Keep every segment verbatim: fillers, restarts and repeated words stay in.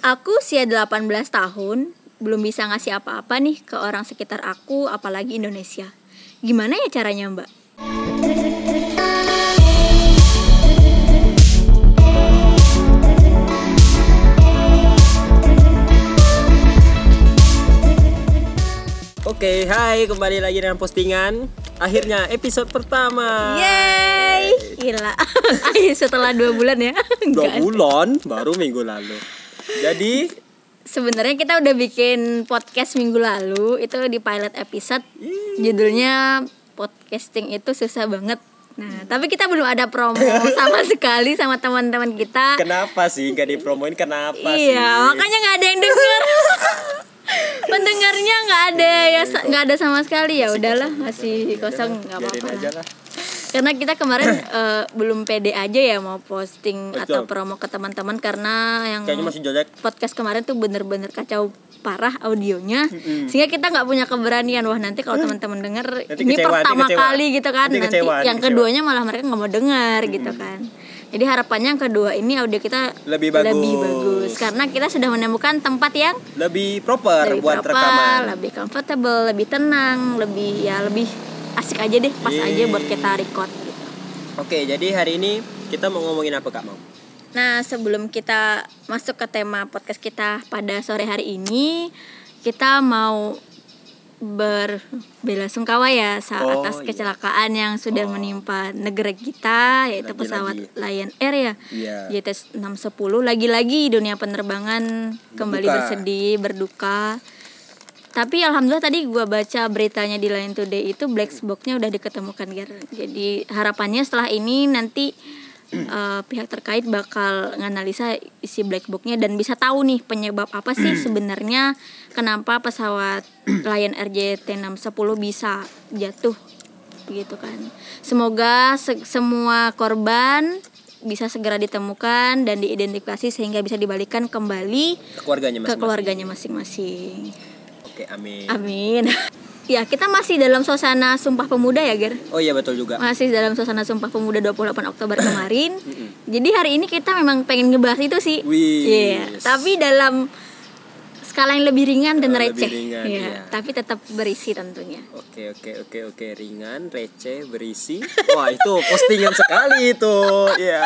Aku usia delapan belas tahun, belum bisa ngasih apa-apa nih ke orang sekitar aku, apalagi Indonesia. Gimana ya caranya, Mbak? Oke, hai, kembali lagi dengan postingan. Akhirnya episode pertama. Yeay, gila. Akhir setelah dua bulan ya. Dua Enggak. bulan, baru minggu lalu. Jadi Sebenarnya kita udah bikin podcast minggu lalu, itu di pilot episode. Judulnya podcasting itu susah banget. Nah, tapi kita belum ada promo sama sekali sama teman-teman kita. kenapa sih gak dipromoin? Kenapa Iya, sih? makanya nggak ada yang denger. Pendengarnya nggak ada ya, nggak ada sama sekali. Ya udahlah, masih kosong, nggak apa-apa aja lah. lah. Karena kita kemarin uh, belum pede aja ya mau posting Betul. atau promo ke teman-teman, karena yang Kayaknya masih jelek. podcast kemarin tuh bener-bener kacau parah audionya, Mm-mm. sehingga kita nggak punya keberanian. Wah, nanti kalau teman-teman denger Nanti ini kecewa, pertama nanti kecewa. kali gitu kan, Nanti nanti, kecewa, nanti yang kecewa. keduanya malah mereka nggak mau dengar gitu kan. Jadi harapannya yang kedua ini audio kita Lebih bagus. lebih bagus karena kita sudah menemukan tempat yang Lebih proper lebih buat proper, rekaman. lebih comfortable, lebih tenang, lebih ya lebih asik aja deh, pas Yeay. aja buat kita record gitu. Oke, jadi hari ini kita mau ngomongin apa, Kak Mau? Nah, sebelum kita masuk ke tema podcast kita pada sore hari ini, kita mau berbelasungkawa ya sa- Oh, atas iya. kecelakaan yang sudah Oh. menimpa negara kita, yaitu Lagi-lagi. pesawat Lion Air ya, Iya. J T enam sepuluh. Lagi-lagi dunia penerbangan kembali Berduka. bersedih, berduka. Tapi alhamdulillah tadi gue baca beritanya di Line Today itu black box-nya udah diketemukan, Ger. Jadi harapannya setelah ini nanti uh, pihak terkait bakal nganalisa isi black box-nya dan bisa tahu nih penyebab apa sih sebenarnya kenapa pesawat Lion Air J T enam sepuluh bisa jatuh gitu kan. Semoga se- semua korban bisa segera ditemukan dan diidentifikasi sehingga bisa dibalikan kembali Ke keluarganya ke masing-masing. keluarganya masing-masing. Oke, amin. Amin. Ya, kita masih dalam suasana Sumpah Pemuda ya, Ger. Oh iya, betul juga. Masih dalam suasana Sumpah Pemuda dua puluh delapan Oktober kemarin. Mm-mm. Jadi hari ini kita memang pengen ngebahas itu sih. Wih. Iya, tapi dalam skala yang lebih ringan dan Oh, lebih receh. ringan, Iya, iya. tapi tetap berisi tentunya. Oke oke oke oke ringan, receh, berisi. Wah, itu postingan sekali itu. Ya.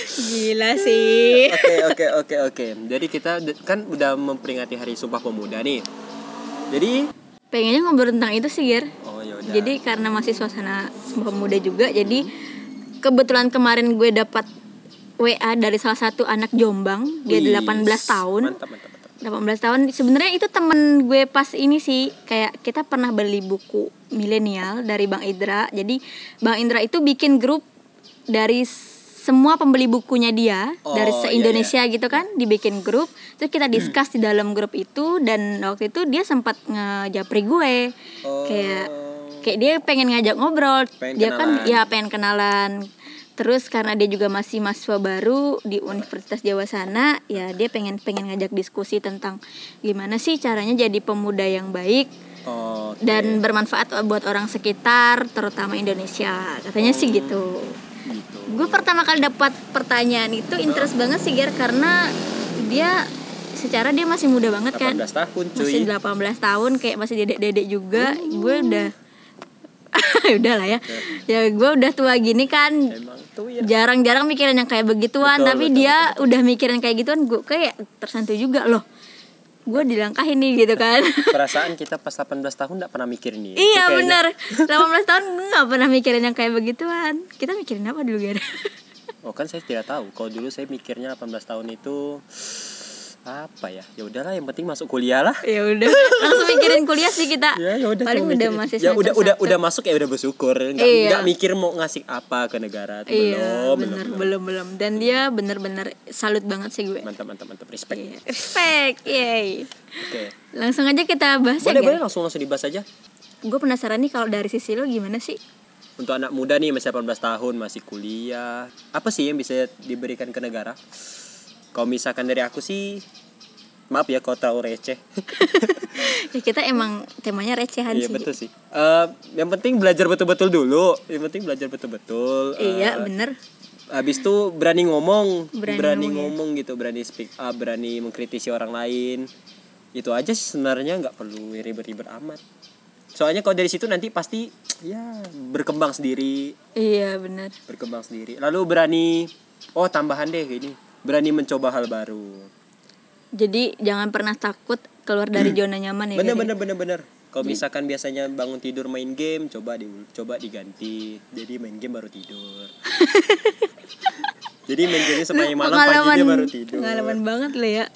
Gila sih. Oke oke oke oke. Jadi kita d- kan udah memperingati Hari Sumpah Pemuda nih. Jadi Pengennya ngobrol tentang itu sih, Ger. oh ya udah. Jadi karena masih suasana Sumpah Pemuda juga, jadi kebetulan kemarin gue dapat W A dari salah satu anak Jombang, dia Wih, delapan belas tahun. Mantap mantap mantap. delapan belas tahun. Sebenarnya itu temen gue pas ini sih, kayak kita pernah beli buku milenial dari Bang Indra. Jadi Bang Indra itu bikin grup dari semua pembeli bukunya dia, Oh, dari iya, se-Indonesia gitu kan, dibikin grup. Terus kita discuss di dalam grup itu, dan waktu itu dia sempat ngejapri gue. Oh. Kayak kayak dia pengen ngajak ngobrol. Pengen Dia kan kenalan. ya pengen kenalan. Terus karena dia juga masih mahasiswa baru di Universitas Jawa sana, ya dia pengen pengen ngajak diskusi tentang gimana sih caranya jadi pemuda yang baik Oh, oke. dan bermanfaat buat orang sekitar, terutama Indonesia. Katanya sih gitu. Gitu. Gue pertama kali dapat pertanyaan itu interest banget sih, Ger, karena dia secara dia masih muda banget kan. delapan belas tahun cuy. Masih delapan belas tahun, kayak masih dedek-dedek juga. Gue udah udah lah ya. Ya gue udah tua gini kan. Emang tuh ya. Jarang-jarang mikirin yang kayak begituan, Betul, tapi betul, dia betul, udah mikirin kayak gituan, gue kayak tersentuh juga loh. Gue dilangkahin nih gitu kan. Perasaan kita pas delapan belas tahun enggak pernah mikirin ini. Iya benar. delapan belas tahun gue gak pernah mikirin yang kayak begituan. Kita mikirin apa dulu, Ger? Oh kan saya tidak tahu. Kalau dulu saya mikirnya delapan belas tahun itu apa ya? Ya udahlah, yang penting masuk kuliah lah. Ya udah, langsung mikirin kuliah sih kita. Ya ya udah. Paling cuma udah mikirin. masih Ya udah semester udah satu. udah masuk ya udah bersyukur. Enggak Iya. enggak mikir mau ngasih apa ke negara tuh. Iya, belum, bener, belum, belum, belum. Dan dia bener-bener salut banget sih gue. Mantap mantap mantap respect. Iya. Respect, yay. Oke. Langsung aja kita bahas Boleh ya, boleh Ger. langsung langsung dibahas aja. Gue penasaran nih kalau dari sisi lo gimana sih? Untuk anak muda nih masih delapan belas tahun, masih kuliah. Apa sih yang bisa diberikan ke negara? Kalau misalkan dari aku sih, maaf ya kalau terlalu receh. Ya kita emang temanya recehan Iya sih. betul sih. Eh, yang penting belajar betul-betul dulu. Yang penting belajar betul-betul. Iya, Eh, bener. Habis itu berani ngomong, Berani berani, ngomong, ngomong gitu, berani speak up, berani mengkritisi orang lain. Itu aja sih sebenarnya, nggak perlu ribet-ribet amat. Soalnya kalau dari situ nanti pasti ya berkembang sendiri, Iya benar. berkembang sendiri. Lalu berani, oh tambahan deh ini, berani mencoba hal baru. Jadi jangan pernah takut keluar dari zona nyaman ya. Bener Gary? bener bener bener. Kalau misalkan biasanya bangun tidur main game, coba di coba diganti. Jadi main game baru tidur. Jadi main game sepanjang malam, paginya baru tidur. Pengalaman banget lo ya.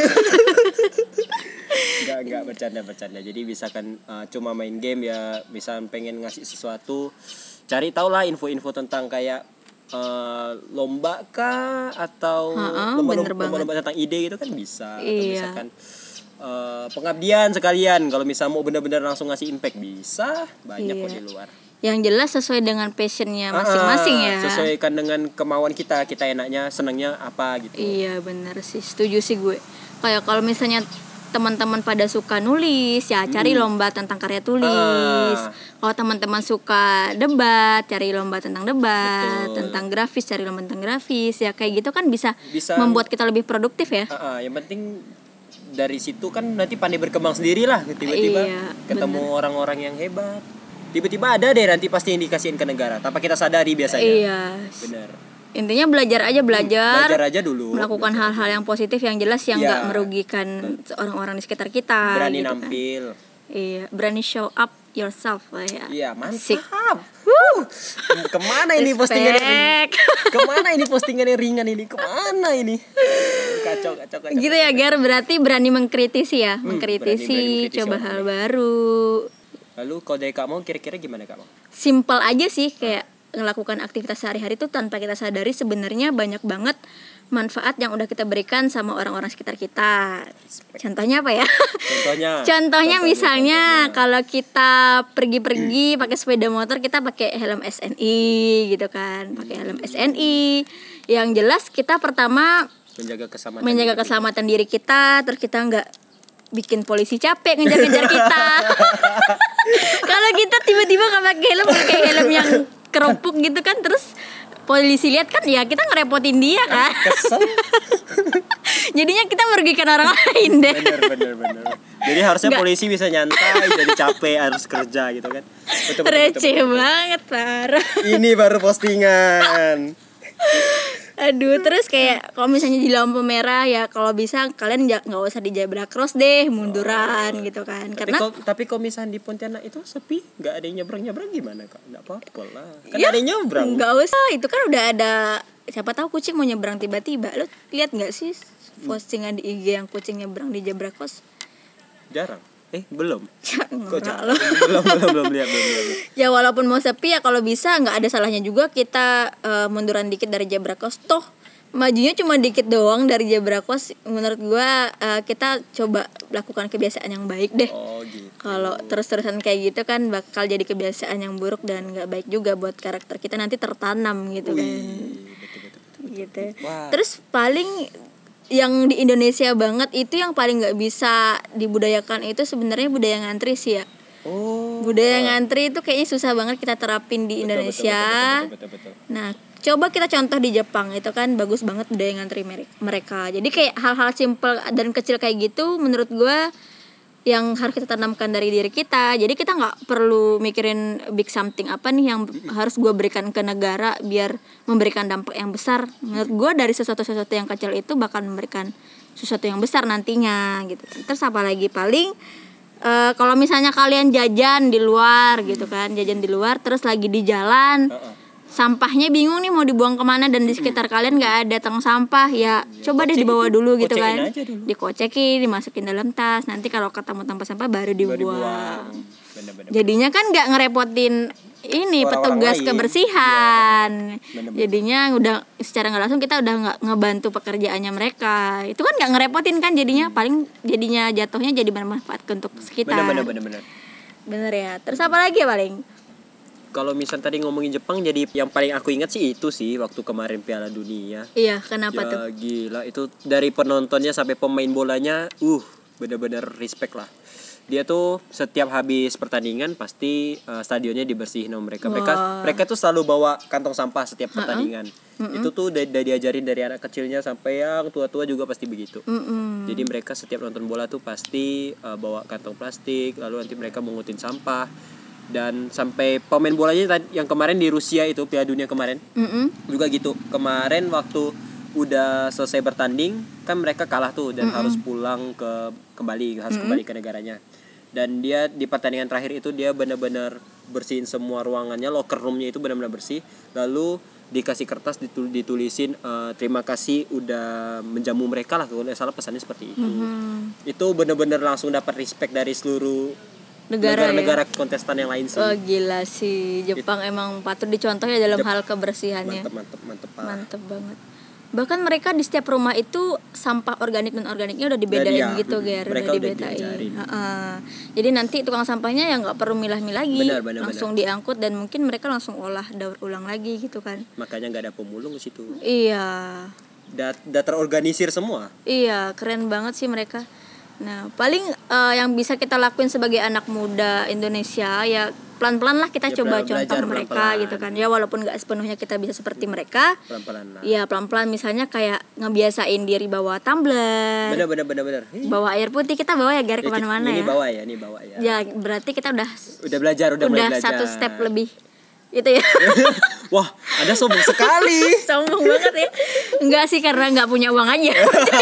Enggak enggak bercanda bercanda. Jadi misalkan uh, cuma main game ya, misal pengen ngasih sesuatu, cari tahu lah info-info tentang kayak uh, lomba kah atau Ha-ha, lomba-lomba, bener banget. lomba-lomba tentang ide gitu kan bisa. Atau Iya. misalkan uh, pengabdian sekalian, kalau misal mau benar-benar langsung ngasih impact bisa, banyak kok Iya. di luar. Yang jelas sesuai dengan passionnya masing-masing Ah, ya. sesuaikan dengan kemauan kita, kita enaknya senangnya apa gitu. Iya bener sih, setuju sih gue. Kayak kalau misalnya teman-teman pada suka nulis, ya cari Hmm. lomba tentang karya tulis. Ah. Kalau teman-teman suka debat, cari lomba tentang debat. Betul. Tentang grafis, cari lomba tentang grafis. Ya kayak gitu kan bisa, Bisa membuat kita lebih produktif ya. Ah, ah, yang penting dari situ kan nanti pandai berkembang sendiri lah, tiba-tiba Iya, ketemu bener. orang-orang yang hebat, tiba-tiba ada deh nanti pasti yang dikasihin ke negara tanpa kita sadari biasanya. Iya. Bener. Intinya belajar aja belajar. Belajar aja dulu. Melakukan Belajar hal-hal aja. yang positif yang jelas yang Iya. nggak merugikan orang-orang di sekitar kita. Berani gitu kan. nampil. Iya, berani show up yourself lah ya. Iya Asik. mantap. Wuh. Kemana ini postingan yang ringan? Respect. Kemana ini postingan yang ringan ini? Kemana ini? Kacau kacau kacau. Gitu ya Gar, berarti berani mengkritisi ya, Hmm, mengkritisi, berani- berani mengkritisi coba orang hal lain. baru. Lalu kalau dari kamu kira-kira gimana kamu? Simple aja sih, kayak melakukan aktivitas sehari-hari itu tanpa kita sadari sebenarnya banyak banget manfaat yang udah kita berikan sama orang-orang sekitar kita. Contohnya apa ya? Contohnya. Contohnya misalnya contohnya. kalau kita pergi-pergi pakai sepeda motor, kita pakai helm S N I gitu kan, pakai helm S N I. Yang jelas kita pertama menjaga keselamatan. menjaga diri. keselamatan diri kita, terus kita nggak bikin polisi capek ngejar-ngejar kita. Kalau kita tiba-tiba nggak pakai helm, pakai helm yang kerupuk gitu kan, terus polisi lihat kan, ya kita ngerepotin dia kan. Kesel. Jadinya kita merugikan orang lain deh. Bener bener bener. Jadi harusnya Nggak. polisi bisa nyantai, jadi capek harus kerja gitu kan. Betul, betul, betul, Receh betul, betul. banget, parah. Ini baru postingan. Aduh, terus kayak kalau misalnya di lampu merah ya, kalau bisa kalian ja- nggak usah di zebra cross deh, munduran gitu kan. Tapi Karena kok tapi kalau misalnya di Pontianak itu sepi, nggak ada yang nyebrang-nyebrang gimana kak? Nggak apa-apa lah. Kan ya, ada yang nyebrang. nggak usah, itu kan udah ada, siapa tahu kucing mau nyebrang tiba-tiba. Lo lihat nggak sih postingan di I G yang kucing nyebrang di zebra cross? Jarang. Eh belum. Ya, Kok norak jarang? lo. belum belum belum lihat belum lihat. Ya walaupun mau sepi ya, kalau bisa nggak ada salahnya juga kita eh, munduran dikit dari zebra cross. Toh majunya cuma dikit doang dari zebra cross. Menurut gua eh, kita coba lakukan kebiasaan yang baik deh. Oh gitu. Kalau terus-terusan kayak gitu kan bakal jadi kebiasaan yang buruk dan nggak baik juga buat karakter kita, nanti tertanam gitu kan. Wih, betul betul. Gitu. Wah. Terus paling yang di Indonesia banget itu, yang paling nggak bisa dibudayakan itu sebenarnya budaya ngantri sih ya. Oh. Budaya wah. ngantri itu kayaknya susah banget kita terapin di Betul, Indonesia. betul, betul, betul, betul, betul. Nah, coba kita contoh di Jepang, itu kan bagus banget budaya ngantri mere- mereka. Jadi kayak hal-hal simple dan kecil kayak gitu menurut gua yang harus kita tanamkan dari diri kita. Jadi kita nggak perlu mikirin big something apa nih yang harus gua berikan ke negara biar memberikan dampak yang besar. Menurut gua dari sesuatu-sesuatu yang kecil itu bakal memberikan sesuatu yang besar nantinya gitu. Terus apa lagi, paling eh, kalau misalnya kalian jajan di luar gitu kan, jajan di luar terus lagi di jalan, Heeh. sampahnya bingung nih mau dibuang kemana dan di sekitar kalian nggak ada tong sampah, ya coba deh Kocek dibawa itu, dulu gitu kocekin kan, aja dulu. dikocekin, dimasukin dalam tas, nanti kalau ketemu tempat sampah baru Baru dibuang. dibuang. Bener-bener. Jadinya kan nggak ngerepotin ini Orang-orang petugas lain. kebersihan. Iya, bener-bener. Jadinya udah secara nggak langsung kita udah nggak ngebantu pekerjaannya mereka. Itu kan nggak ngerepotin kan, jadinya paling jadinya jatuhnya jadi bermanfaat untuk sekitar. Bener-bener bener-bener. Bener ya. Terus apa lagi ya paling? Kalau misal tadi ngomongin Jepang, jadi yang paling aku ingat sih itu sih waktu kemarin Piala Dunia. Iya, kenapa ya, tuh? gila itu dari penontonnya sampai pemain bolanya, uh bener-bener respect lah. dia tuh setiap habis pertandingan pasti uh, stadionnya dibersihin sama mereka. Mereka Wah. mereka tuh selalu bawa kantong sampah setiap pertandingan. Mm-mm. Itu tuh udah, udah diajarin dari anak kecilnya sampai yang tua-tua juga pasti begitu. Mm-mm. Jadi mereka setiap nonton bola tuh pasti uh, bawa kantong plastik, lalu nanti mereka mengutin sampah. Dan sampai pemain bolanya yang kemarin di Rusia itu Piala Dunia kemarin Mm-mm. juga gitu. Kemarin waktu udah selesai bertanding kan mereka kalah tuh dan Mm-mm. harus pulang ke kembali harus Mm-mm. kembali ke negaranya. Dan dia di pertandingan terakhir itu dia benar-benar bersihin semua ruangannya, locker roomnya itu benar-benar bersih. Lalu dikasih kertas ditul- ditulisin uh, terima kasih udah menjamu mereka lah, kalau nggak salah pesannya seperti itu. Mm-hmm. Itu benar-benar langsung dapat respect dari seluruh Negara, negara-negara ya? kontestan yang lain sih. Oh gila sih, Jepang It, emang patut dicontoh ya dalam Jep, hal kebersihannya. Mantep mantep mantep Mantep banget. Bahkan mereka di setiap rumah itu sampah organik dan organiknya udah dibedain ya, gitu, Ger, mereka udah dibedain. Uh-uh. Jadi nanti tukang sampahnya ya nggak perlu milah-milah lagi, benar, benar, langsung benar. diangkut dan mungkin mereka langsung olah daur ulang lagi gitu kan. Makanya nggak ada pemulung di situ. Iya. Udah, udah terorganisir semua. Iya, keren banget sih mereka. Nah, paling uh, yang bisa kita lakuin sebagai anak muda Indonesia ya pelan-pelan lah kita ya, coba contoh belajar, mereka pelan-pelan. Gitu kan. Ya walaupun nggak sepenuhnya kita bisa seperti mereka. Pelan-pelan lah. Ya pelan-pelan misalnya kayak ngebiasain diri bawa tumbler. Bener bener bener bener. Bawa air putih kita bawa ya Gar ya, kemana-mana ya. Ini bawa ya, ini bawa ya. Ya berarti kita udah udah belajar, udah, udah mulai belajar. Satu step lebih. Itu ya. Wah, ada sombong sekali. Sombong banget ya. Enggak sih karena nggak punya uang aja.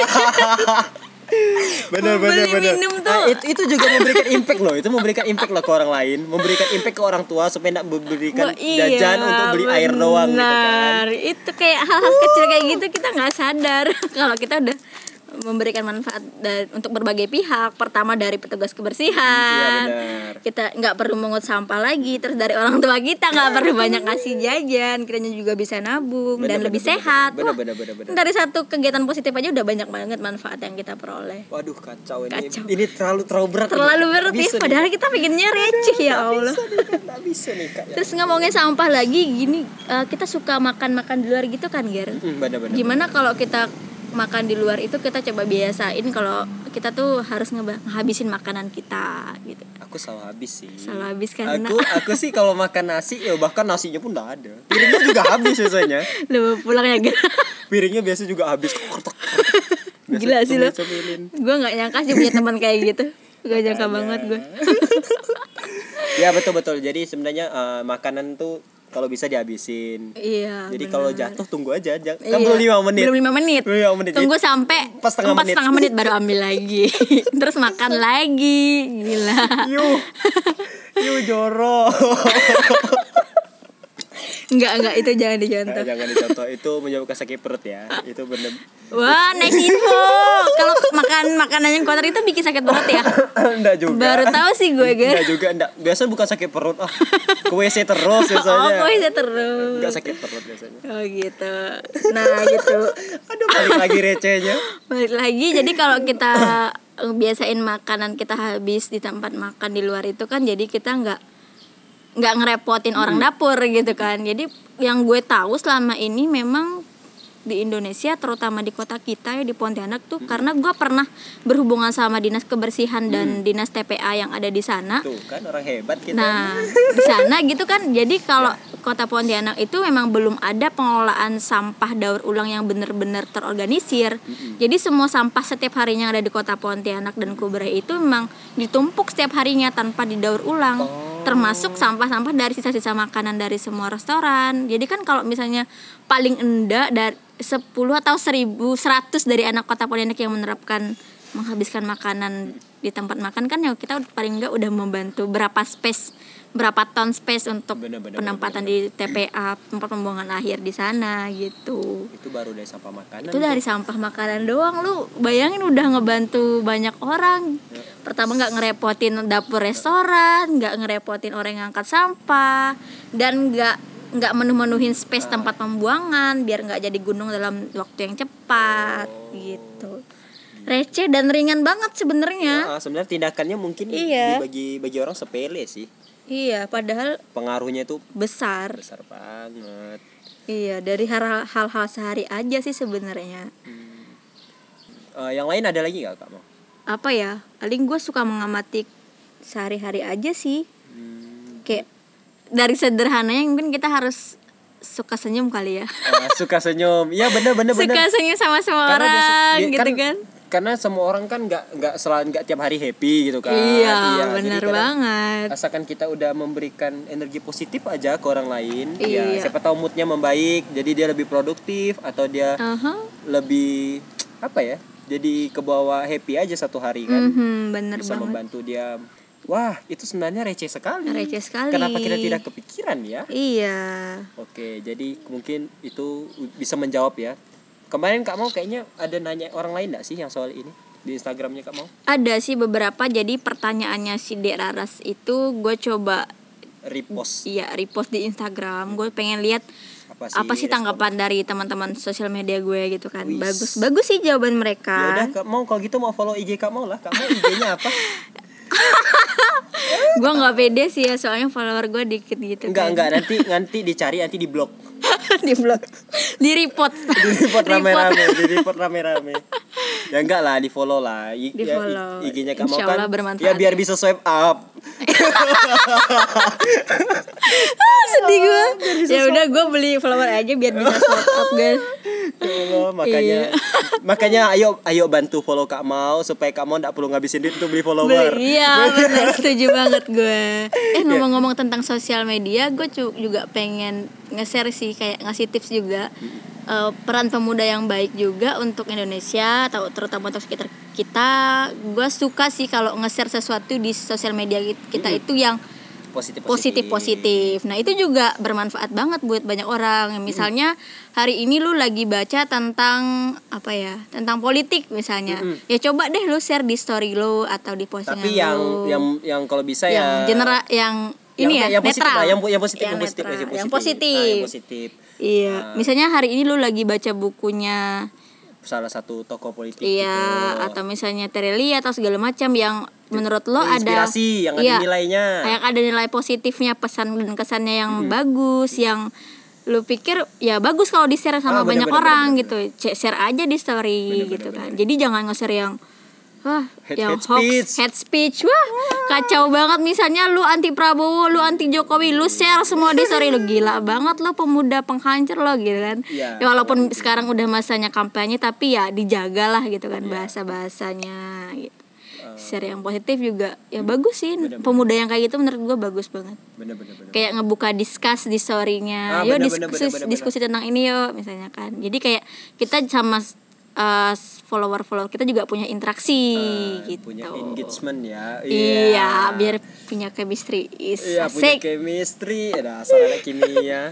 Benar benar benar. Nah, itu, itu juga memberikan impact loh. Itu memberikan impact loh ke orang lain, memberikan impact ke orang tua supaya tidak memberikan oh, iya, jajan untuk beli bener. Air doang gitu kan. Itu kayak hal-hal kecil kayak gitu kita nggak sadar kalau kita udah memberikan manfaat dan untuk berbagai pihak. Pertama dari petugas kebersihan. Iya, kita nggak perlu mengut sampah lagi. Terus dari orang tua kita nggak perlu banyak ngasih jajan. Kitanya juga bisa nabung bener, dan bener, lebih bener, sehat. Bener, Wah, bener, bener, bener. Dari satu kegiatan positif aja udah banyak banget manfaat yang kita peroleh. Waduh kacau ini. Kacau. Ini terlalu terlalu berat. Terlalu berat ya. Padahal kita bikinnya receh ya Allah. Nggak bisa nih Kak. Terus ngomongin sampah lagi gini, uh, kita suka makan-makan di luar gitu kan, Ger? Hmm, bener, bener, Gimana bener. kalau kita makan di luar itu kita coba biasain kalau kita tuh harus ngehabisin makanan kita gitu. Aku selalu habis sih. Selalu habis karena aku aku sih kalau makan nasi ya bahkan nasinya pun enggak ada. Piringnya juga habis biasanya. Lu pulang ya Gar. Piringnya biasa juga habis. Gila sih lo. Gue nggak nyangka sih punya teman kayak gitu. Gak nyangka banget gue. Ya betul betul. Jadi sebenarnya uh, makanan tuh kalau bisa dihabisin. Iya. Jadi bener. kalau jatuh tunggu aja, kan iya. belum lima menit. Belum lima menit. Belum lima menit. Tunggu sampai pas setengah empat menit. setengah menit baru ambil lagi. Terus makan lagi, gila. Yuh, yuh jorok. Enggak, enggak, itu jangan dicontoh. Nah, jangan dicontoh, itu menyebabkan sakit perut ya. Itu bener. Wah, nice info. Kalau makan makanan yang kotor itu bikin sakit perut ya? Enggak juga. Baru tahu sih gue, Gar. Enggak juga, enggak. Biasa bukan sakit perut. Ah, ke W C terus biasanya. Oh, ke W C terus. Enggak sakit perut biasanya. Oh, gitu. Nah, gitu. Aduh, balik lagi recehnya. Balik lagi. Jadi kalau kita biasain makanan kita habis di tempat makan di luar itu kan jadi kita enggak nggak ngerepotin orang hmm. dapur gitu kan. Jadi yang gue tahu selama ini memang di Indonesia terutama di kota kita ya di Pontianak tuh hmm. karena gue pernah berhubungan sama dinas kebersihan hmm. dan dinas T P A yang ada di sana. Tuh kan orang hebat kita. Nah di sana gitu kan. Jadi kalau ya. Kota Pontianak itu memang belum ada pengelolaan sampah daur ulang yang benar-benar terorganisir. Hmm. Jadi semua sampah setiap harinya yang ada di kota Pontianak dan Kubre itu memang ditumpuk setiap harinya tanpa didaur ulang. Oh. Termasuk sampah-sampah dari sisa-sisa makanan dari semua restoran. Jadi kan kalau misalnya paling enggak dari sepuluh atau seribu seratus dari anak kota Pontianak yang menerapkan menghabiskan makanan di tempat makan kan ya kita paling enggak udah membantu berapa space, berapa ton space untuk bener, bener, penempatan bener, bener. Di T P A tempat pembuangan akhir di sana gitu. Itu baru dari sampah makanan. Itu dari sampah makanan doang, lu bayangin udah ngebantu banyak orang. Ya. Pertama nggak ngerepotin dapur restoran, nggak ngerepotin orang yang angkat sampah, dan nggak nggak menuh-menuhin space tempat pembuangan biar nggak jadi gunung dalam waktu yang cepat oh. gitu. Receh dan ringan banget sebenarnya. Ya, sebenarnya tindakannya mungkin iya. bagi bagi orang sepele sih. Iya, padahal pengaruhnya itu besar. Besar banget. Iya, dari hal- hal-hal sehari aja sih sebenarnya. Hmm. Uh, yang lain ada lagi nggak Kak Mau? Apa ya? Paling gue suka mengamati sehari-hari aja sih. Hmm. Kayak dari sederhananya mungkin kita harus suka senyum kali ya. Ah, suka senyum. Iya benar benar benar. Suka senyum sama semua Karena orang dia- dia- gitu kan- kan. Karena semua orang kan nggak nggak selalu nggak tiap hari happy gitu kan. Iya, jadi benar kadang banget. asalkan kita udah memberikan energi positif aja ke orang lain, Iya. ya siapa tahu moodnya membaik, jadi dia lebih produktif atau dia Aha. lebih apa ya? Jadi ke bawah happy aja satu hari kan. Mhm, bener Bisa banget. membantu dia. Wah, itu sebenarnya receh sekali. Receh sekali. Kenapa kita tidak kepikiran ya? Iya. Oke, jadi mungkin itu bisa menjawab ya. Kemarin Kak Mau kayaknya ada nanya orang lain enggak sih yang soal ini di Instagramnya Kak Mau? Ada sih beberapa, jadi pertanyaannya si Dek Raras itu gue coba Repost. iya repost di Instagram. Gue pengen lihat Apa sih, apa sih respon? tanggapan dari teman-teman sosial media gue gitu kan. Wis. Bagus bagus sih jawaban Ya mereka. udah Kak Mau kalau gitu mau follow I G Kak Mau lah. Kak Mau I G-nya apa? Gue nggak pede sih ya, soalnya follower gue dikit gitu. Enggak kan. enggak nanti nanti dicari nanti di blog. Di blog, di report, Di report rame-rame, di report rame-rame. Ya enggak lah, di follow lah. I, Di ya, follow. I G-nya Kak Mau Insya kan. Allah bermanfaat Ya biar ya. bisa swipe up. Sedih gue. Ya udah gue beli follower aja biar bisa swipe up guys. Ya Allah, makanya Iya. makanya ayo ayo bantu follow Kak Mau supaya Kak Mau enggak perlu ngabisin duit untuk beli follower. Beli, iya benar, setuju banget gue. Eh ngomong-ngomong tentang sosial media, gue cu- juga pengen nge-share sih, kayak ngasih tips juga. Eh, peran pemuda yang baik juga untuk Indonesia atau terutama untuk sekitar kita. Gue suka sih kalau nge-share sesuatu di sosial media kita Mm-mm. itu yang Positif positif positif. Nah itu juga bermanfaat banget buat banyak orang. Misalnya hari ini lu lagi baca tentang apa ya, tentang politik misalnya. Mm-mm. Ya coba deh lu share di story lu atau di postingan Tapi yang lu. yang yang kalau bisa yang ya genera yang ini yang, ya yang positif netral. lah, yang, yang positif, Yang yang positif, netral, yang positif, yang Nah, positif. yang positif. Iya, Nah. misalnya hari ini lu lagi baca bukunya Salah satu tokoh politik iya gitu. atau misalnya Terelie atau segala macam yang menurut lo ada inspirasi yang iya, ada nilainya. yang ada nilai positifnya, pesan dan kesannya yang bagus, yang lu pikir ya bagus kalau di-share sama Ah, bener, banyak bener, orang bener, gitu. C- share aja di story Bener, gitu bener, kan. bener. Jadi jangan nge-share yang wah, Hate- yang hate hoax, speech. hate speech. Wah, kacau banget. Misalnya lu anti Prabowo, lu anti Jokowi, lu share semua di story, lu gila banget lo, pemuda penghancur lo gitu kan. Iya, Ya walaupun bener. sekarang udah masanya kampanye tapi ya dijagalah gitu kan Iya. bahasa-bahasanya gitu. Eh, Share yang positif juga ya bagus sih. Bener-bener. Pemuda yang kayak gitu menurut gua bagus banget. bener bener bener. Kayak ngebuka discuss di story-nya. Ah, Yuk bener, diskusi, bener, bener, bener, diskusi tentang ini yuk misalnya kan. Jadi kayak kita sama uh, follower-follower kita juga punya interaksi Eh, gitu. punya engagement ya. Iya, biar punya chemistry. Is Iya, punya asik. chemistry, ada asal ada kimia.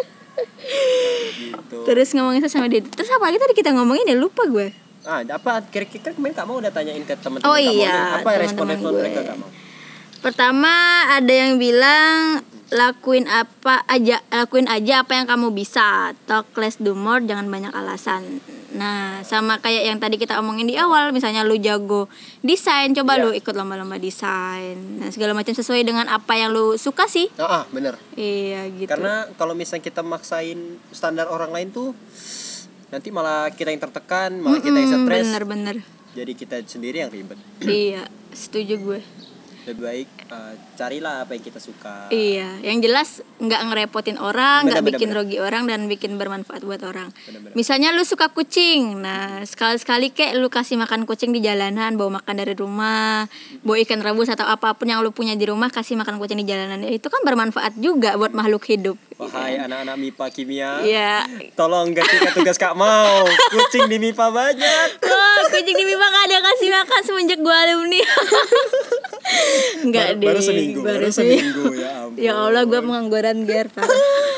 Gitu. Terus ngomongin itu sama dia. Terus apa lagi tadi kita ngomongin ya lupa gue. Ah, apa kira-kira kemarin kamu udah tanyain ke teman-teman Oh kamu iya, nih, apa teman-teman respon-respon gue. mereka kamu? Pertama ada yang bilang lakuin apa aja, lakuin aja apa yang kamu bisa. Talk less do more, jangan banyak alasan. Nah, sama kayak yang tadi kita omongin di awal, misalnya lu jago desain, coba Iya. lu ikut lomba-lomba desain. Nah, segala macam sesuai dengan apa yang lu suka sih. Ah, ah, bener. Iya, gitu. Karena kalau misalnya kita maksain standar orang lain tuh nanti malah kita yang tertekan, malah kita yang Mm-mm, stres. bener-bener. Jadi kita sendiri yang ribet. Iya, setuju gue. Lebih baik eh, carilah apa yang kita suka. Iya, yang jelas nggak ngerepotin orang, nggak Bener, bener, bikin bener. rugi orang dan bikin bermanfaat buat orang. Bener-bener. Misalnya lu suka kucing, nah sekali-sekali kayak lu kasih makan kucing di jalanan, bawa makan dari rumah, bawa ikan rebus atau apapun yang lu punya di rumah, kasih makan kucing di jalanan, itu kan bermanfaat juga buat makhluk hidup. Wahai anak-anak M I P A kimia, Iya. tolong gantikan tugas Kak Mau. Kucing di M I P A banyak. Wah, kucing di Bima gak ada kasih makan semenjak gua alumni. Enggak Baru- deh. baru seminggu, baru seminggu, ya ampun. Ya Allah, gua pengangguran Ger. parah.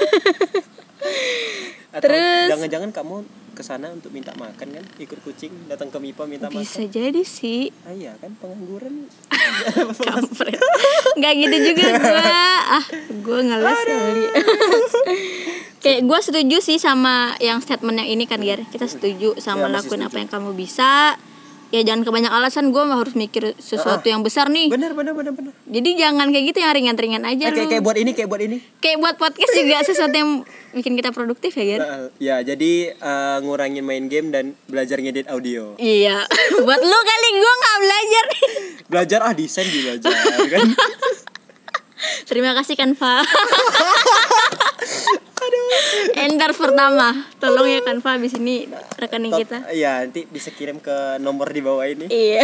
Atau Terus- jangan-jangan kamu ke sana untuk minta makan kan, ikut kucing datang ke M I P A minta Bisa makan. jadi sih. Ah, iya kan pengangguran. Kampret. Enggak gitu juga gua. Ah, gua ngeles kali. Kayak gua setuju sih sama yang statement yang ini kan, Ger. Kita setuju sama Ya, masih lakuin setuju. apa yang kamu bisa. Ya jangan kebanyak alasan, gua harus mikir sesuatu Ah. yang besar nih. Bener bener bener bener. Jadi jangan kayak gitu, yang ringan-ringan aja Eh, lu. kayak kayak buat ini kayak buat ini. Kayak buat podcast juga sesuatu yang bikin kita produktif ya, Ger. Nah, ya jadi eh, ngurangin main game dan belajar ngedit audio. Iya. Buat lu kali, gua nggak belajar. Belajar ah desain di belajar kan. Terima kasih Canva. Endorse pertama. Tolong ya Canva abis ini rekening Top, kita. iya nanti bisa kirim ke nomor di bawah ini. Iya.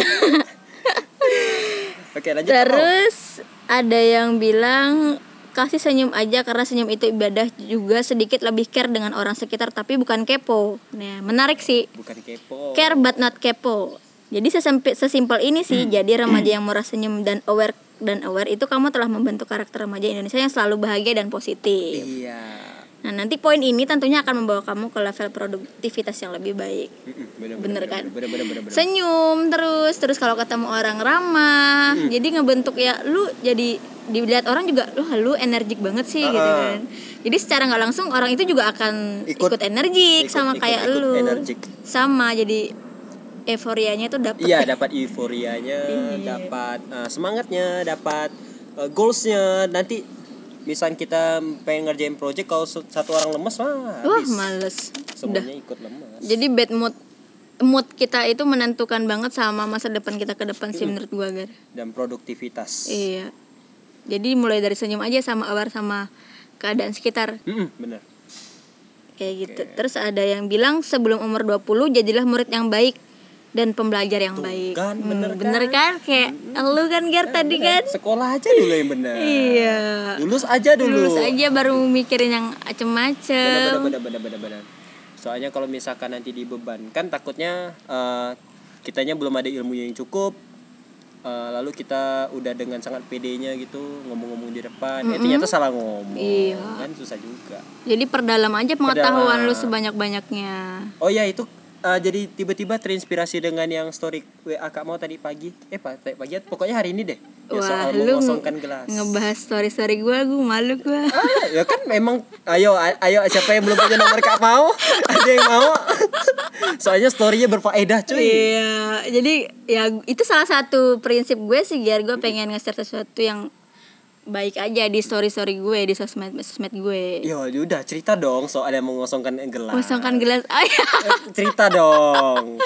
Oke lanjut. Terus ada yang bilang kasih senyum aja karena senyum itu ibadah, juga sedikit lebih care dengan orang sekitar tapi bukan kepo. Nah, menarik sih. Bukan kepo. Care but not kepo. Jadi sesempit sesimpel ini sih. Jadi remaja yang murah senyum dan aware dan aware itu kamu telah membentuk karakter remaja Indonesia yang selalu bahagia dan positif. Iya. Nah, nanti poin ini tentunya akan membawa kamu ke level produktivitas yang lebih baik. Bener, Bener kan? Bener, bener, bener, bener. Senyum terus, terus kalau ketemu orang ramah. Mm. Jadi ngebentuk ya lu jadi dilihat orang juga lu lu energik banget sih uh-uh. gitu kan. Jadi secara nggak langsung orang itu juga akan ikut, ikut energik ikut, sama ikut, kayak ikut lu. Energik. Sama jadi euforianya itu dapat. Iya, dapat euforianya, dapat uh, semangatnya, dapat uh, goalsnya. Nanti misal kita pengen ngerjain project, kalau satu orang lemes mah wah males, semuanya udah ikut lemes. Jadi bad mood mood kita itu menentukan banget sama masa depan kita ke depan sih menurut gua Gar. Dan produktivitas. Iya. Jadi mulai dari senyum aja sama aware sama keadaan sekitar. Mm-mm, bener. Kayak gitu. Okay. Terus ada yang bilang sebelum umur dua puluh jadilah murid yang baik dan pembelajar yang Tuh, baik. Kan, bener, hmm, bener kan? kan? Kayak hmm. lu kan Gar nah, tadi bener. kan. Sekolah aja dulu yang bener. Iya. Lulus aja dulu. Lulus aja baru mikirin yang macem-macem. Bener bener bener bener bener. Soalnya kalau misalkan nanti dibebankan takutnya uh, kitanya belum ada ilmu yang cukup. Uh, lalu kita udah dengan sangat pedenya gitu ngomong-ngomong di depan, mm-hmm. eh ternyata salah ngomong. Iya. Kan susah juga. Jadi perdalam aja pengetahuan Perdalam. Lu sebanyak-banyaknya. Oh ya itu. Uh, jadi tiba-tiba terinspirasi dengan yang story W A Kak Mau tadi pagi. Eh Pak, tadi pagi pokoknya hari ini deh. Ya, wah, soal lu mengosongkan gelas. Ngebahas story-story gue, gue malu gue. Ah, ya kan memang ayo ayo siapa yang belum punya nomor Kak Mau? Ada yang mau? Soalnya story-nya berfaedah cuy. Iya, jadi ya itu salah satu prinsip gue sih biar gue pengen nge-share sesuatu yang baik aja di story-story gue, di sosmed sosmed gue. Yo, udah cerita dong soal yang mengosongkan gelas. Mengosongkan gelas. Oh, ya. Cerita dong.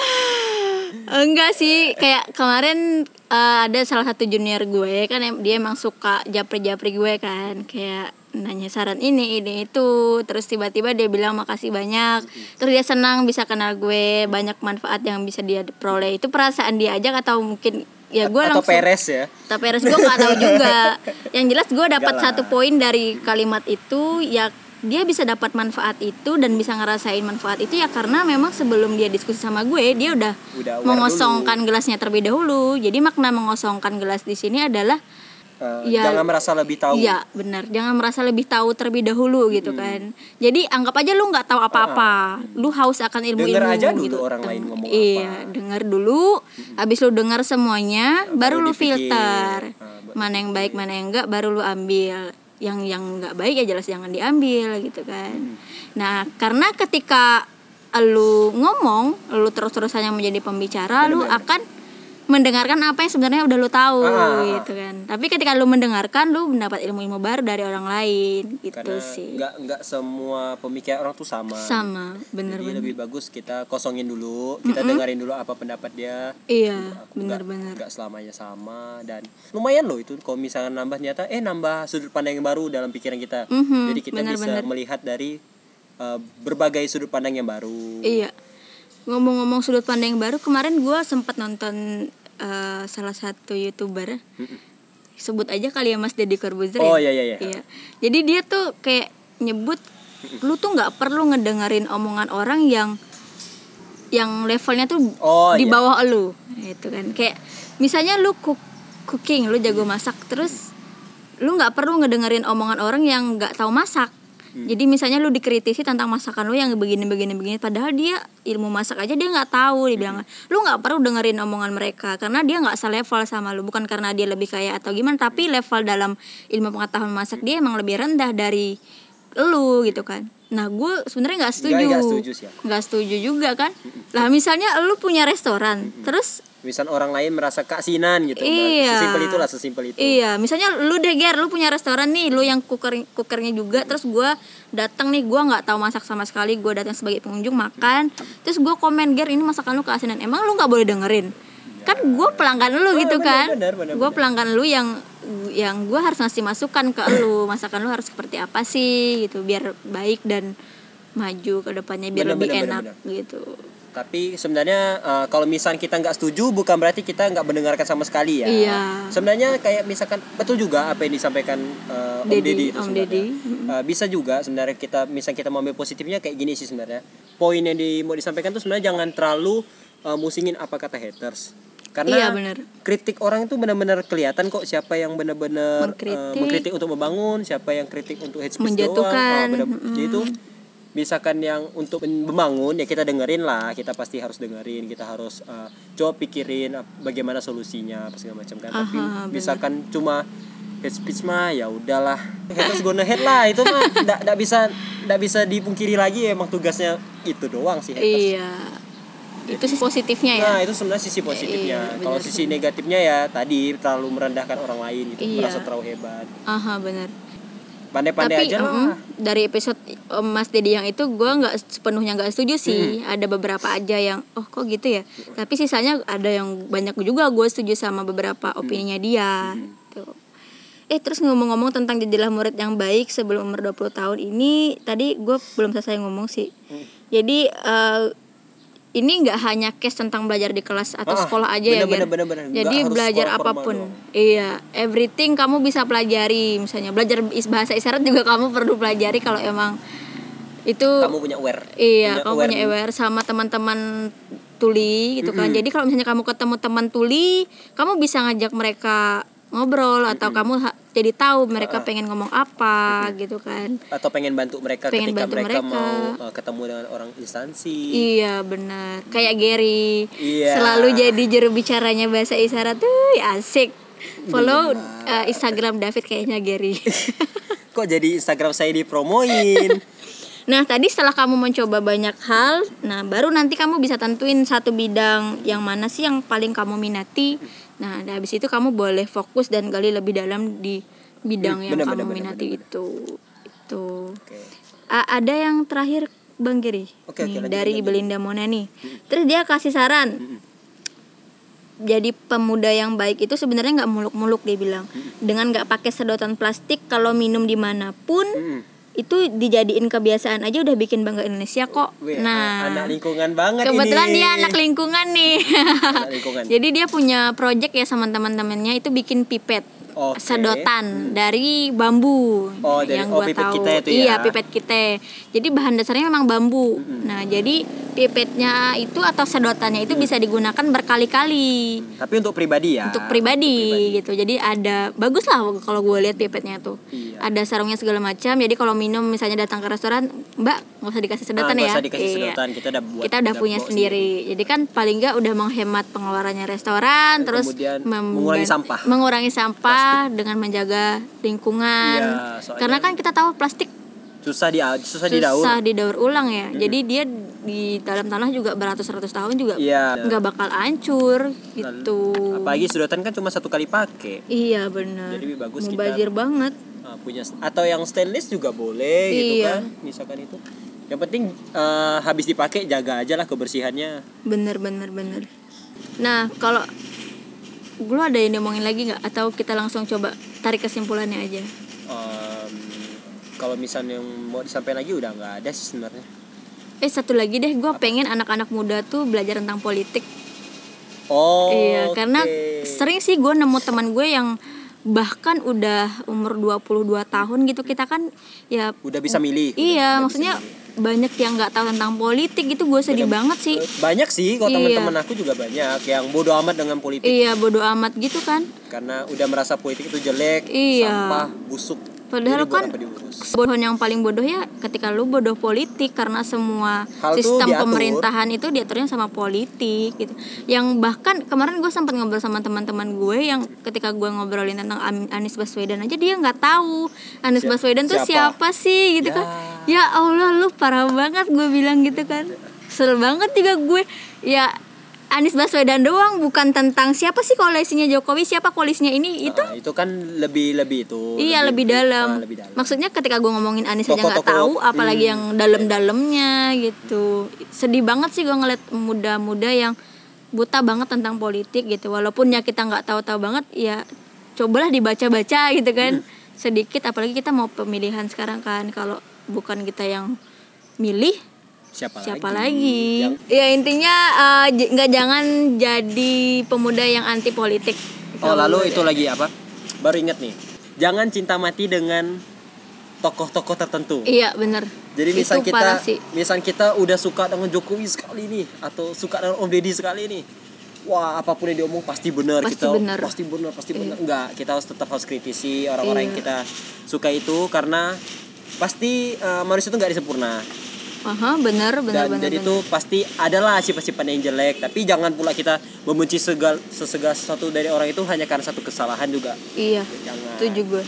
Enggak sih, kayak kemarin uh, ada salah satu junior gue kan dia emang suka japri-japri gue kan, kayak nanya saran ini ini itu, terus tiba-tiba dia bilang makasih banyak, terus dia senang bisa kenal gue, banyak manfaat yang bisa dia peroleh. Itu perasaan dia aja atau mungkin ya gue langsung atau peres ya atau peres gue nggak tahu juga. Yang jelas gue dapat satu poin dari kalimat itu, ya dia bisa dapat manfaat itu dan bisa ngerasain manfaat itu ya karena memang sebelum dia diskusi sama gue dia udah, udah mengosongkan dulu. Gelasnya terlebih dahulu. Jadi makna mengosongkan gelas di sini adalah uh, ya, jangan merasa lebih tahu. Iya benar, jangan merasa lebih tahu terlebih dahulu gitu hmm. kan. Jadi anggap aja lu nggak tahu apa-apa, uh-uh. lu haus akan ilmu-ilmu. Dengar aja dulu gitu. orang lain ngomong iya, apa. Dengar dulu, hmm. habis lu dengar semuanya, nah, baru, baru lu dipikir. filter uh, mana yang baik, mana yang enggak, baru lu ambil. Yang yang nggak baik ya jelas jangan diambil gitu kan. Hmm. Nah karena ketika lu ngomong, lu terus-terusan yang menjadi pembicara, bener, lu bener. akan mendengarkan apa yang sebenarnya udah lu tahu ah, gitu kan. Tapi ketika lu mendengarkan, lu mendapat ilmu-ilmu baru dari orang lain gitu. Karena sih. Nggak nggak semua pemikiran orang tuh sama. Sama, bener Jadi bener. lebih bagus kita kosongin dulu, kita mm-hmm. dengerin dulu apa pendapat dia. Iya, benar-benar. Nggak selamanya sama dan lumayan loh itu kalau misalnya nambah nyata, eh nambah sudut pandang yang baru dalam pikiran kita. Mm-hmm, Jadi kita bener, bisa bener. melihat dari uh, berbagai sudut pandang yang baru. Iya. Ngomong-ngomong sudut pandang yang baru, kemarin gue sempat nonton Uh, salah satu YouTuber, mm-mm. sebut aja kali ya Mas Deddy Corbuzier. Oh ya? iya, iya iya. Jadi dia tuh kayak nyebut, mm-mm. lu tuh nggak perlu ngedengerin omongan orang yang yang levelnya tuh oh, di bawah iya. lu, gitu kan. Kayak misalnya lu cook, cooking, lu jago masak, terus lu nggak perlu ngedengerin omongan orang yang nggak tahu masak. Hmm. Jadi misalnya lu dikritisi tentang masakan lu yang begini-begini begini, padahal dia ilmu masak aja dia nggak tahu, dibilang hmm. lu nggak perlu dengerin omongan mereka karena dia nggak selevel sama lu, bukan karena dia lebih kaya atau gimana, tapi level dalam ilmu pengetahuan masak dia emang lebih rendah dari lu gitu kan. Nah gue sebenarnya nggak setuju, nggak setuju sih, nggak setuju juga kan. Lah misalnya lu punya restoran, hmm. terus misal orang lain merasa keasinan gitu. Iya. Sesimpel itulah, sesimpel itu. Iya, misalnya lu deh Ger, lu punya restoran nih, lu yang cooker cookernya juga, hmm. terus gue datang nih, gue nggak tahu masak sama sekali, gue datang sebagai pengunjung makan, hmm. terus gue komen Ger ini masakan lu keasinan, emang lu nggak boleh dengerin? Ya. kan gue pelanggan lu Ah, gitu benar, kan, benar, benar, gue benar. pelanggan lu yang yang gue harus ngasih masukan ke lu, masakan lu harus seperti apa sih gitu biar baik dan maju ke depannya biar Benar, lebih benar, enak benar, benar. gitu. Tapi sebenarnya uh, kalau misalnya kita nggak setuju bukan berarti kita nggak mendengarkan sama sekali ya. Iya. Sebenarnya kayak misalkan betul juga apa yang disampaikan uh, Om Dedi, Deddy itu Om sebenarnya. Deddy. Uh, bisa juga sebenarnya kita misalnya kita mau ambil positifnya kayak gini sih sebenarnya. Poin yang di, mau disampaikan tuh sebenarnya jangan terlalu uh, musingin apa kata haters. Iya, Karena benar. kritik orang itu benar-benar kelihatan kok siapa yang benar-benar Mengkritik. uh, mengkritik untuk membangun, siapa yang kritik untuk hate speech doang. Menjatuhkan. Uh, benar, Mm. jadi itu misalkan yang untuk membangun ya kita dengerin lah, kita pasti harus dengerin, kita harus uh, coba pikirin uh, bagaimana solusinya apa segala macam kan. Tapi Aha, misalkan cuma hate speech mah ya udahlah, haters gonna hate lah, itu mah nggak bisa nggak bisa dipungkiri lagi, emang tugasnya itu doang sih haters. Iya. Itu sih positifnya ya. Nah itu sebenarnya sisi positifnya. Iya, Kalau benar sisi sih. negatifnya ya tadi terlalu merendahkan orang lain gitu, Iya. merasa terlalu hebat. Aha, benar. Pandai-pandai Tapi aja lah. mm, dari episode um, Mas Dedi yang itu gue nggak sepenuhnya nggak setuju sih. Ada beberapa aja yang oh kok gitu ya. Tapi sisanya ada yang banyak juga gue setuju sama beberapa opininya dia. Tuh. Eh terus ngomong-ngomong tentang jadilah murid yang baik sebelum umur dua puluh tahun ini, tadi gue belum selesai ngomong sih. Jadi eh, ini nggak hanya case tentang belajar di kelas atau Ah, sekolah aja ya, bener, Ger. bener, bener, bener. Jadi Nggak harus belajar sekolah formal apapun. doang. Iya, everything kamu bisa pelajari. Misalnya belajar is- bahasa isyarat juga kamu perlu pelajari kalau emang itu Kamu punya aware. iya, punya kamu punya aware sama teman-teman tuli gitu kan. Mm-mm. Jadi kalau misalnya kamu ketemu teman tuli, kamu bisa ngajak mereka ngobrol atau kamu ha- jadi tahu mereka Ah. pengen ngomong apa gitu kan. Atau pengen bantu mereka Pengen ketika bantu mereka, mereka. mau uh, ketemu dengan orang instansi. Iya benar, kayak Gary Iya. selalu jadi juru bicaranya bahasa isyarat tuh asik. Follow uh, Instagram David kayaknya Gary. Kok jadi Instagram saya dipromoin? Nah tadi setelah kamu mencoba banyak hal, nah baru nanti kamu bisa tentuin satu bidang yang mana sih yang paling kamu minati. Nah dari habis itu kamu boleh fokus dan gali lebih dalam di bidang Hmm, yang benar, kamu benar, minati benar, benar. itu. Itu. Oke. A- ada yang terakhir Bang Giri Oke, oke, nih, lanjut, dari lanjut, Belinda Mona nih. Terus dia kasih saran. Mm-mm. Jadi pemuda yang baik itu sebenarnya nggak muluk-muluk, dia bilang. Dengan nggak pakai sedotan plastik kalau minum dimanapun, Mm-mm. itu dijadiin kebiasaan aja udah bikin bangga Indonesia kok. Wih, Nah, anak lingkungan banget kebetulan ini. dia anak lingkungan nih. Anak lingkungan. Jadi dia punya project ya sama teman-temannya itu bikin pipet. Oke. Sedotan dari bambu Oh, dari- yang oh, gua pipet tahu. kita itu ya? Iya, pipet kita. Jadi bahan dasarnya memang bambu. Nah, jadi pipetnya itu atau sedotannya itu bisa digunakan berkali-kali. Tapi untuk pribadi ya. Untuk pribadi, Untuk pribadi. gitu. Jadi ada bagus lah kalau gue lihat pipetnya tuh. Iya. Ada sarungnya segala macam. Jadi kalau minum misalnya datang ke restoran, Mbak nggak usah dikasih sedotan Ah, nggak ya. usah dikasih Iya. sedotan, kita udah buat. Kita udah punya bawa sendiri. Jadi kan paling nggak udah menghemat pengeluarannya restoran, Dan terus kemudian mem- mengurangi sampah. mengurangi sampah dengan menjaga lingkungan. Iya, soalnya- Karena kan kita tahu plastik Susah di susah didaur. susah didaur ulang ya. Jadi dia di dalam tanah juga beratus-ratus tahun juga Iya. nggak bakal hancur gitu. Apalagi sedotan kan cuma satu kali pakai. Iya benar. Jadi lebih bagus kita- Mubazir banget. Ah, punya atau yang stainless juga boleh gitu Iya. kan, misalkan itu. Yang penting eh, habis dipakai jaga aja lah kebersihannya. Bener bener bener. Nah kalau lu ada yang diomongin lagi nggak? Atau kita langsung coba tarik kesimpulannya aja? Em, kalau misalnya yang mau disampaikan lagi udah nggak ada sih sebenarnya. Eh satu lagi deh, gue pengen anak-anak muda tuh belajar tentang politik. Oh. Iya, karena oke. sering sih gue nemu teman gue yang bahkan udah umur dua puluh dua tahun gitu. Kita kan ya udah bisa milih. udah- iya, udah maksudnya bisa milih. banyak yang nggak tahu tentang politik gitu. Gue sedih Bener- banget sih. Eh, Banyak sih kalau Iya. teman-teman aku juga banyak yang bodoh amat dengan politik. Iya, bodo amat gitu kan. Karena udah merasa politik itu jelek, Iya. sampah, busuk. Padahal Jadi buat kan apa diurus? kebodohan yang paling bodoh ya ketika lu bodoh politik, karena semua Hal tuh sistem diatur. pemerintahan itu diaturnya sama politik gitu. Yang bahkan kemarin gue sempat ngobrol sama teman-teman gue yang ketika gue ngobrolin tentang Am- Anies Baswedan aja dia nggak tahu Anies Siap- Baswedan tuh siapa? siapa sih gitu Ya. kan. Ya Allah lu parah banget, gue bilang gitu kan. Kesel banget juga gue. Ya Anies Baswedan doang, bukan tentang siapa sih koalisinya Jokowi, siapa koalisinya ini itu. Ah, itu kan lebih lebih itu. Iya lebih dalam. ah, lebih dalam. Maksudnya ketika gue ngomongin Anies aja nggak tahu, Tokoh-tokoh, apalagi hmm, yang dalam-dalamnya gitu. Sedih banget sih gue ngeliat muda-muda yang buta banget tentang politik gitu. Walaupun ya kita nggak tahu-tahu banget, ya cobalah dibaca-baca gitu kan. Sedikit, apalagi kita mau pemilihan sekarang kan. Kalau bukan kita yang milih, Siapa, siapa lagi? lagi? Yang Ya intinya eh, j- nggak jangan jadi pemuda yang anti politik. Oh, Kalau lalu gue itu deh. lagi apa? Baru ingat nih. Jangan cinta mati dengan tokoh-tokoh tertentu. Iya bener. Jadi misal Itu kita parah sih. misal kita udah suka dengan Jokowi sekali nih atau suka dengan Om Deddy sekali nih. Wah, apapun yang diomong pasti benar Pasti kita. benar. Pasti benar, pasti Iya. benar. Enggak, kita harus tetap harus kritisi orang-orang yang Iya. kita suka itu karena pasti eh, manusia itu nggak sempurna. Aha, bener bener Dan bener. jadi bener. tuh pasti adalah sifat-sifat yang jelek, tapi jangan pula kita membenci segal sesegala sesuatu dari orang itu hanya karena satu kesalahan juga. Iya. Jangan. Setuju gue.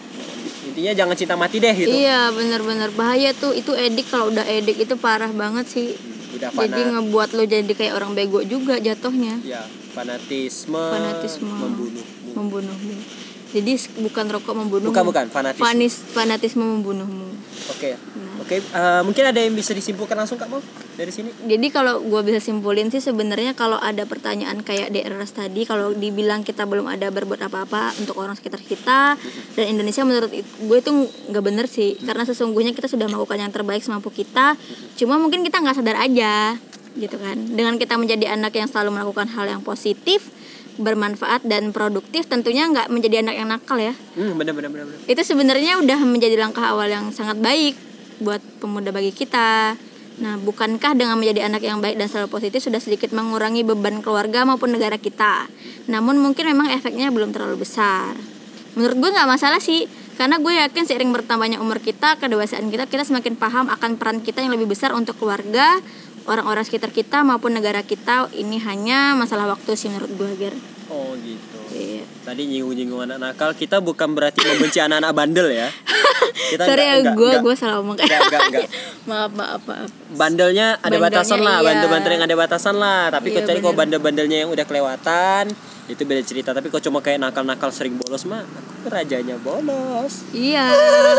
Intinya jangan cinta mati deh gitu. Iya bener-bener bahaya tuh. Itu edik, kalau udah edik itu parah banget sih. Udah Jadi fanat. ngebuat lo jadi kayak orang bego juga jatuhnya. Ya, fanatisme, Fanatisme. membunuh. Membunuhmu. Jadi s- bukan rokok membunuhmu. Bukan bukan fanatisme. Fanis, fanatisme membunuhmu. Oke. Nah. Oke, eh, mungkin ada yang bisa disimpulkan langsung Kak Mau dari sini? Jadi kalau gue bisa simpulin sih sebenarnya kalau ada pertanyaan kayak D R S tadi, kalau dibilang kita belum ada berbuat apa-apa untuk orang sekitar kita dan Indonesia, menurut it- gue itu nggak bener sih, karena sesungguhnya kita sudah melakukan yang terbaik semampu kita, cuma mungkin kita nggak sadar aja gitu kan. Dengan kita menjadi anak yang selalu melakukan hal yang positif, bermanfaat dan produktif, tentunya nggak menjadi anak yang nakal ya. Hmm, benar benar benar. benar. Itu sebenarnya udah menjadi langkah awal yang sangat baik buat pemuda bagi kita. Nah, bukankah dengan menjadi anak yang baik dan selalu positif sudah sedikit mengurangi beban keluarga maupun negara kita? Namun mungkin memang efeknya belum terlalu besar. Menurut gue nggak masalah sih, karena gue yakin seiring bertambahnya umur kita, kedewasaan kita, kita semakin paham akan peran kita yang lebih besar untuk keluarga, orang-orang sekitar kita maupun negara kita. Ini hanya masalah waktu sih menurut gue, Ger. Oh, gitu. Iya. Tadi nyinggung-nyinggung anak nakal, kita bukan berarti membenci anak-anak bandel ya. Kita Sorry ya, enggak, gue enggak, gue salah ngomong. enggak, enggak, enggak. maaf maaf maaf. Bandelnya ada Bandelnya batasan lah, iya. bandel-bandel yang ada batasan lah. Tapi Iya, kecuali kalau bener. bandel-bandelnya yang udah kelewatan, itu beda cerita. Tapi kalau cuma kayak nakal-nakal sering bolos mah, aku rajanya bolos. Iya.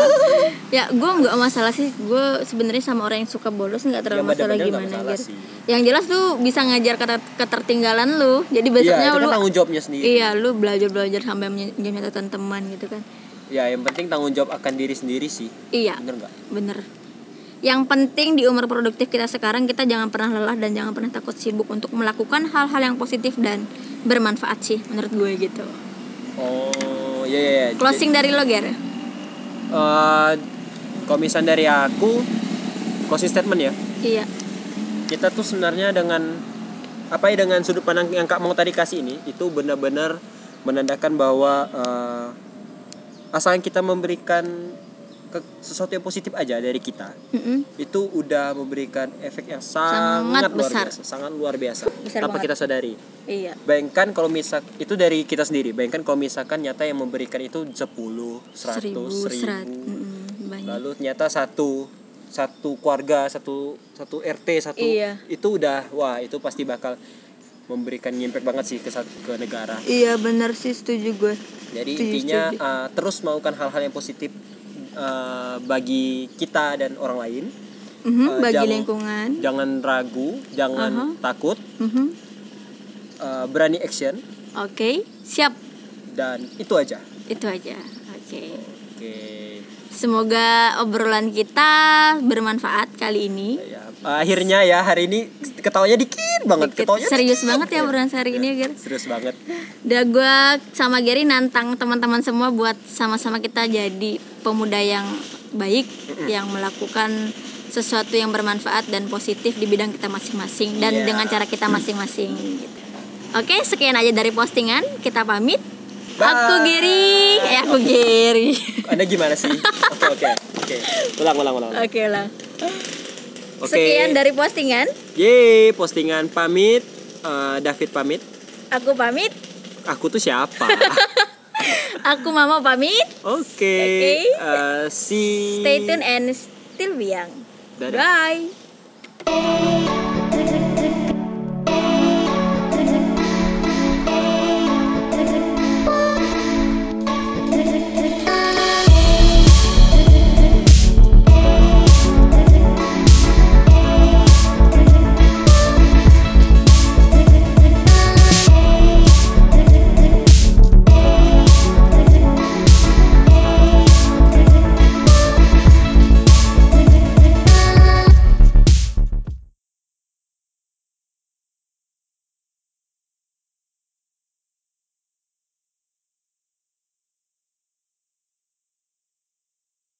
Ya, gue nggak masalah sih. Gue sebenarnya sama orang yang suka bolos nggak terlalu Ya, masalah bandel-bandel nggak gimana, masalah Ger. sih. Yang jelas tuh bisa ngajar keter- ketertinggalan lu. Jadi Iya, besoknya itu kan lu tanggung jawabnya sendiri. iya, lu belajar-belajar sampai menjadi catatan teman gitu kan. Ya, yang penting tanggung jawab akan diri sendiri sih. Iya, Bener nggak? bener. Yang penting di umur produktif kita sekarang, kita jangan pernah lelah dan jangan pernah takut sibuk untuk melakukan hal-hal yang positif dan bermanfaat sih menurut gue gitu. Oh, iya iya. iya. Closing dari lo, Ger. Eh, komisan dari aku, closing statement ya. Iya. Kita tuh sebenarnya dengan apa ya, dengan sudut pandang yang Kak Mau tadi kasih ini, itu benar-benar menandakan bahwa eh, asalkan kita memberikan ke- sesuatu yang positif aja dari kita, Mm-mm. itu udah memberikan efek yang sangat, Sangat luar besar. biasa, sangat luar biasa, Besar tanpa banget. kita sadari. Iya. Bayangkan kalau misal itu dari kita sendiri, bayangkan kalau misalkan nyata yang memberikan itu sepuluh, seratus, Seribu, serat, seribu, mm-mm, banyak. lalu ternyata satu satu keluarga, satu satu R T, satu Iya. itu udah wah, itu pasti bakal memberikan impact banget sih ke satu- ke negara. Iya benar sih, setuju gue. Jadi Setuju, intinya setuju. uh, terus melakukan hal-hal yang positif uh, bagi kita dan orang lain. Mhm, Uh, bagi jangan- lingkungan. Jangan ragu, jangan Aha. takut, Mhm. uh, berani action, Oke, siap. dan itu aja. Itu aja. Oke. Oke. Semoga obrolan kita bermanfaat kali ini. Ya, akhirnya ya hari ini ketawanya dikit banget, Dikit. ketawanya Serius dikit. banget ya obrolan hari ini, Ger. Serius banget. Dan gue sama Gary nantang teman-teman semua buat sama-sama kita jadi pemuda yang baik, yang melakukan sesuatu yang bermanfaat dan positif di bidang kita masing-masing dan Iya. dengan cara kita masing-masing gitu. Oke, sekian aja dari postingan. Kita pamit. Bye. Aku Gary, eh aku Gary. Anda gimana sih? Oke oke oke. Ulang ulang ulang. ulang. Oke lah. Oke. Sekian dari postingan. Yeay, postingan pamit. Eh, David pamit. Aku pamit. Aku tuh siapa? Aku Mama pamit. Oke. Oke. Eh, see. Stay tune and still be young. Dadah. Bye.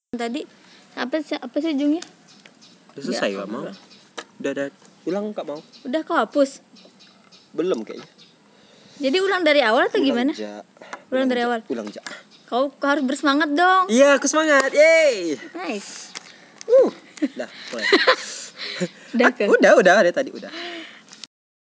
Tadi apa sih apa sih ujungnya? Udah selesai Ya, gak mau? Udah, udah. Ulang gak mau? Udah kau hapus. Belum kayaknya. Jadi ulang dari awal atau Ulang gimana? ja. Ulang dari ja. awal. Ulang ja. Kau, kau harus bersemangat dong. Iya, aku semangat. Yeay. Nice. Uh. Dah, mulai. Udah ke? Udah, udah ada tadi udah.